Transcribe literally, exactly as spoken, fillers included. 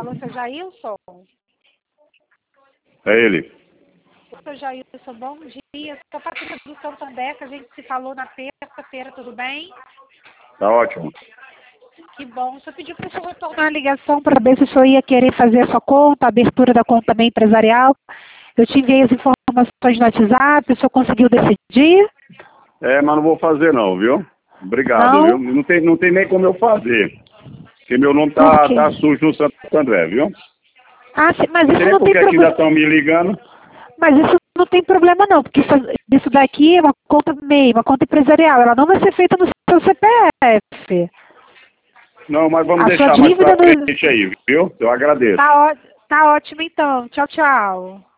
Alô, seu Jailson? É ele. Seu Jailson, bom dia. Sou a Patrícia do Santo André, que a gente se falou na terça-feira, tudo bem? Tá ótimo. Que bom. Só pediu para o senhor retornar a ligação para ver se o senhor ia querer fazer a sua conta, a abertura da conta também empresarial. Eu te enviei as informações no WhatsApp, o senhor conseguiu decidir? É, mas não vou fazer não, viu? Obrigado, Não? viu? Não tem, não tem nem como eu fazer. Porque meu nome Por tá, quê? tá sujo no Santo André, viu? Ah, sim, mas Não isso sei nem não por tem que que ainda problema. estão me ligando. Mas isso não tem problema não, porque isso, isso daqui é uma conta M E I, uma conta empresarial. Ela não vai ser feita no seu C P F. Não, mas vamos A sua deixar mais dívida pra no... frente aí, viu? Eu agradeço. Tá, ó... tá ótimo então. Tchau, tchau.